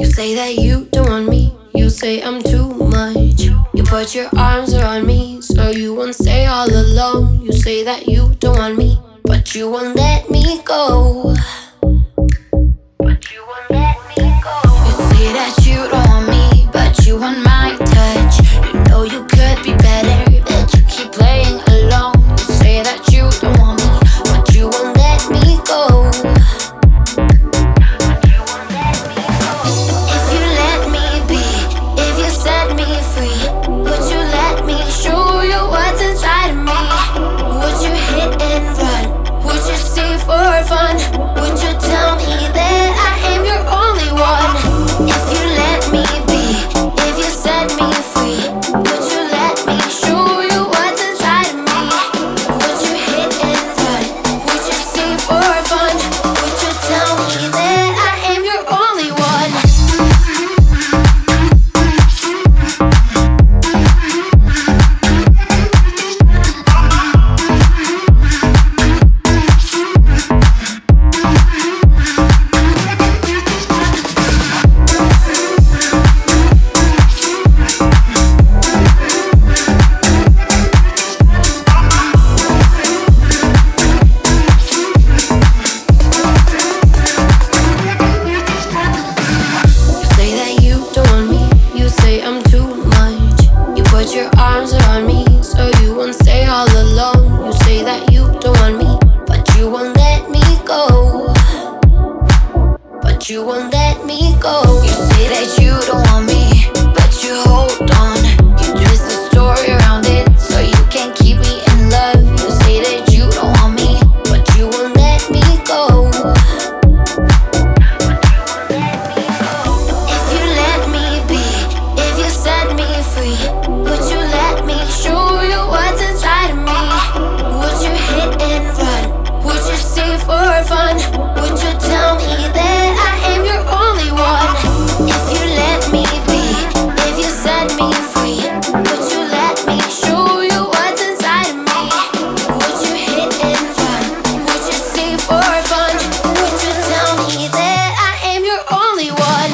say that you don't want me, you say I'm too much. You put your arms around me so you won't stay all alone. You say that you don't want me, but you won't let me go. But you won't let me go. You say that you don't want me, but you want my touch. You know you could be better, but you keep playing alone. You say that you don't want me, but you won't let me go. For fun, would you tell me that I am your only one? If you let me be, if you set me free, would you let me show you what's inside of me? Would you hit and run? Would you stay for fun? Would you tell me that I am your only one? Your arms around me so you won't stay all alone. You say that you don't want me, but you won't let me go. But you won't let me go. You say that you don't want me, but you hold on. You twist the story around it so you can't keep me in love. You say that you don't want me, but you won't let me go. If you let me be, if you set me free, would you let me show you what's inside of me? Would you hit and run? Would you stay for fun? Would you tell me that I am your only one? If you let me be, if you set me free, would you let me show you what's inside of me? Would you hit and run? Would you stay for fun? Would you tell me that I am your only one?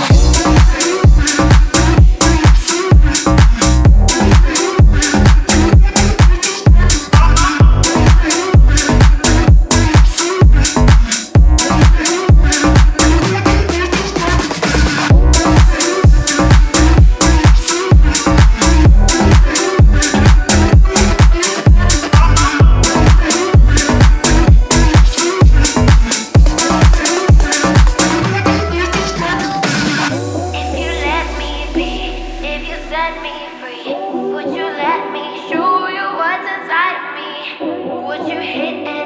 Set me free. Would you let me show you what's inside of me? Would you hit and